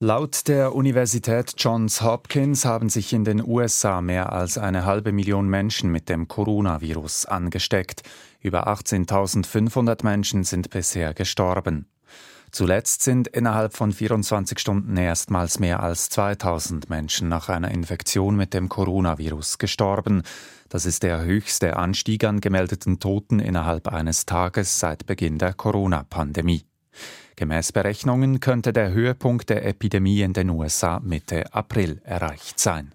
Laut der Universität Johns Hopkins haben sich in den USA mehr als 500.000 Menschen mit dem Coronavirus angesteckt. Über 18.500 Menschen sind bisher gestorben. Zuletzt sind innerhalb von 24 Stunden erstmals mehr als 2.000 Menschen nach einer Infektion mit dem Coronavirus gestorben. Das ist der höchste Anstieg an gemeldeten Toten innerhalb eines Tages seit Beginn der Corona-Pandemie. Gemäß Berechnungen könnte der Höhepunkt der Epidemie in den USA Mitte April erreicht sein.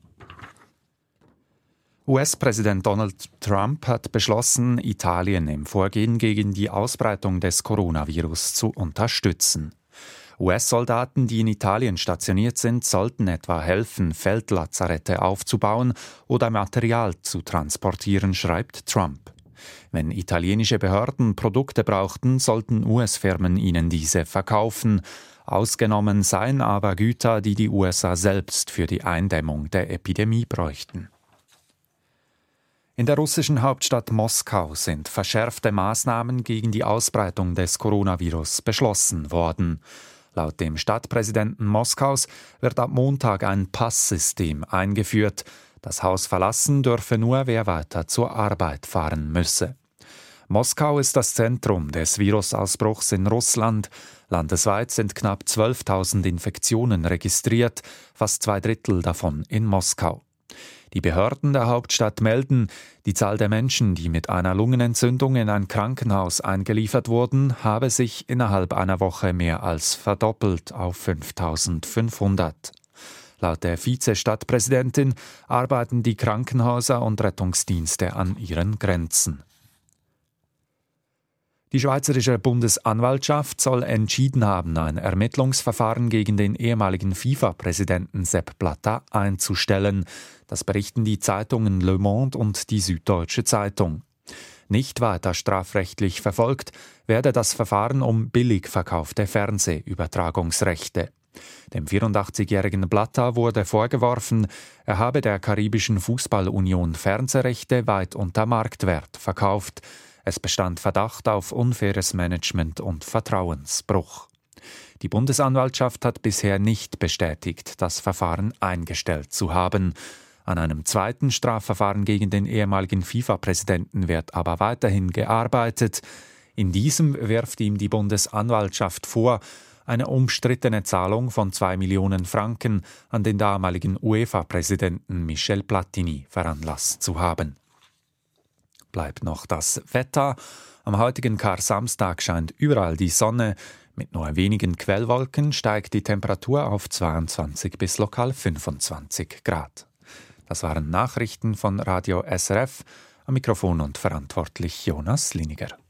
US-Präsident Donald Trump hat beschlossen, Italien im Vorgehen gegen die Ausbreitung des Coronavirus zu unterstützen. US-Soldaten, die in Italien stationiert sind, sollten etwa helfen, Feldlazarette aufzubauen oder Material zu transportieren, schreibt Trump. Wenn italienische Behörden Produkte brauchten, sollten US-Firmen ihnen diese verkaufen. Ausgenommen seien aber Güter, die die USA selbst für die Eindämmung der Epidemie bräuchten. In der russischen Hauptstadt Moskau sind verschärfte Maßnahmen gegen die Ausbreitung des Coronavirus beschlossen worden. Laut dem Stadtpräsidenten Moskaus wird ab Montag ein Passsystem eingeführt. Das Haus verlassen dürfe nur, wer weiter zur Arbeit fahren müsse. Moskau ist das Zentrum des Virusausbruchs in Russland. Landesweit sind knapp 12.000 Infektionen registriert, fast 2/3 davon in Moskau. Die Behörden der Hauptstadt melden, die Zahl der Menschen, die mit einer Lungenentzündung in ein Krankenhaus eingeliefert wurden, habe sich innerhalb einer Woche mehr als verdoppelt auf 5.500. Laut der Vize-Stadtpräsidentin arbeiten die Krankenhäuser und Rettungsdienste an ihren Grenzen. Die Schweizerische Bundesanwaltschaft soll entschieden haben, ein Ermittlungsverfahren gegen den ehemaligen FIFA-Präsidenten Sepp Blatter einzustellen. Das berichten die Zeitungen Le Monde und die Süddeutsche Zeitung. Nicht weiter strafrechtlich verfolgt werde das Verfahren um billig verkaufte Fernsehübertragungsrechte. Dem 84-jährigen Blatter wurde vorgeworfen, er habe der Karibischen Fußballunion Fernsehrechte weit unter Marktwert verkauft. Es bestand Verdacht auf unfaires Management und Vertrauensbruch. Die Bundesanwaltschaft hat bisher nicht bestätigt, das Verfahren eingestellt zu haben. An einem zweiten Strafverfahren gegen den ehemaligen FIFA-Präsidenten wird aber weiterhin gearbeitet. In diesem wirft ihm die Bundesanwaltschaft vor, eine umstrittene Zahlung von 2 Millionen Franken an den damaligen UEFA-Präsidenten Michel Platini veranlasst zu haben. Bleibt noch das Wetter. Am heutigen Kar-Samstag scheint überall die Sonne. Mit nur wenigen Quellwolken steigt die Temperatur auf 22 bis lokal 25 Grad. Das waren Nachrichten von Radio SRF. Am Mikrofon und verantwortlich Jonas Liniger.